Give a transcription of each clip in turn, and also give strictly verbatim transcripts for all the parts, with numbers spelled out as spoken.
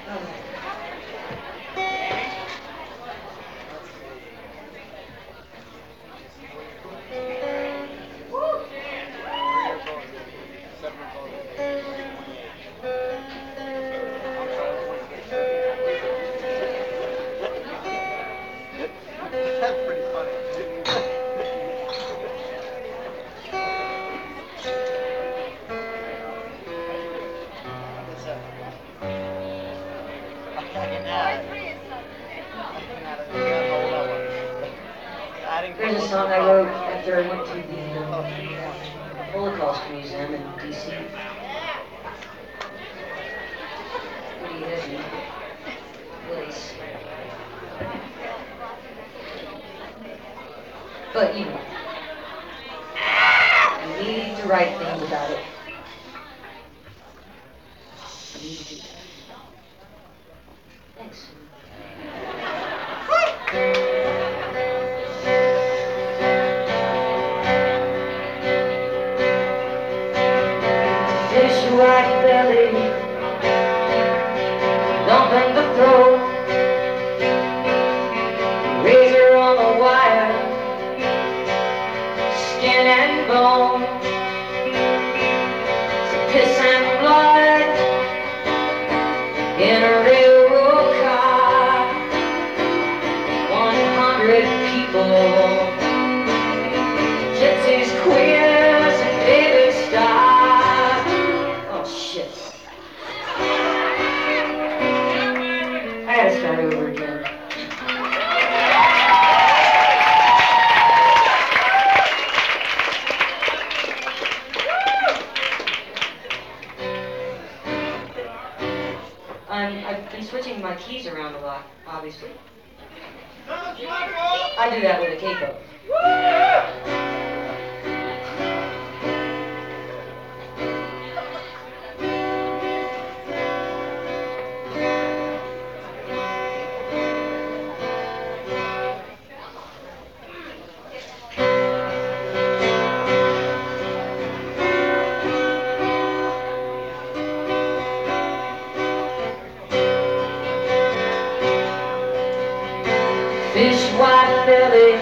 That's pretty funny. Here's a song I wrote after I went to the uh, Holocaust Museum in D C Pretty heavy place. But, you know, you need to write things about it. You need to do that. Thanks. Fish white belly, lump in the throat, razor on the wire, skin and bone, piss and blood in a railroad car, one hundred people, gypsies, queers, and baby stars. Oh shit. I gotta start over again. I'm, I've been switching my keys around a lot, obviously. I do that with a capo. Fish white belly,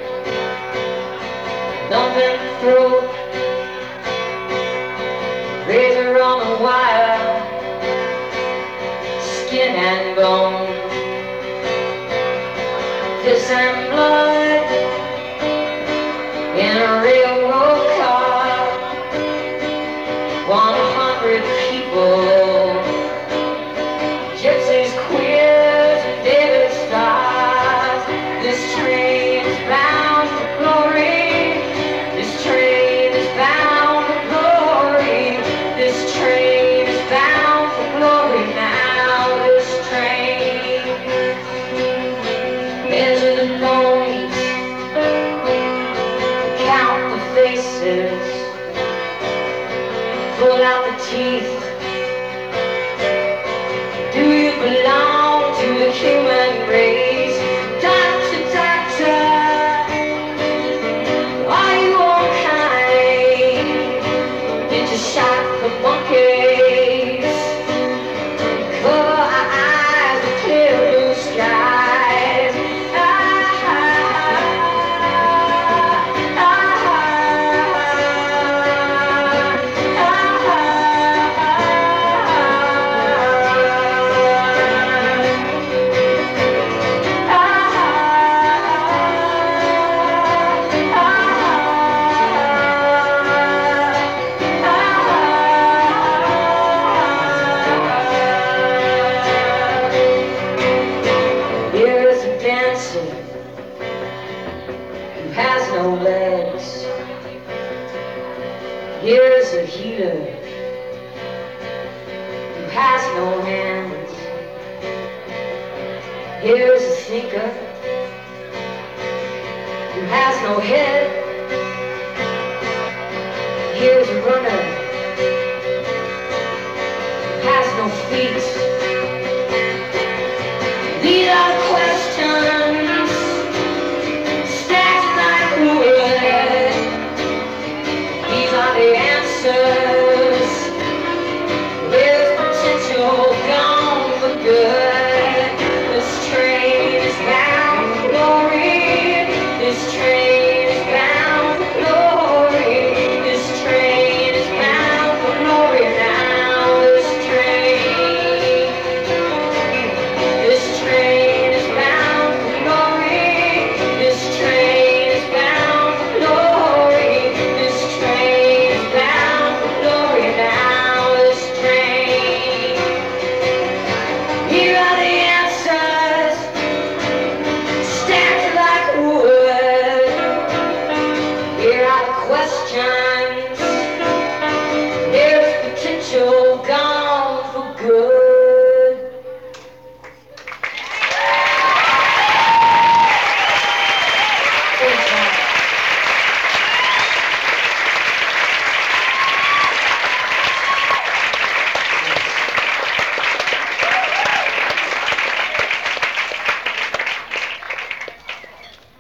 lump in the throat, razor on the wire, skin and bone, piss and blood in a railroad car, one hundred people, gypsies, queers, and David stars. This train is bound for glory. This train is bound for glory. This train is bound for glory now. This train measure the bones, count the faces, pull out the teeth. Do you belong to the human race? Shot the monkeys, cover our eyes with clear blue skies. Ah, ah, Here's a healer who has no hands. Here's a thinker who has no head. Here's a runner who has no feet.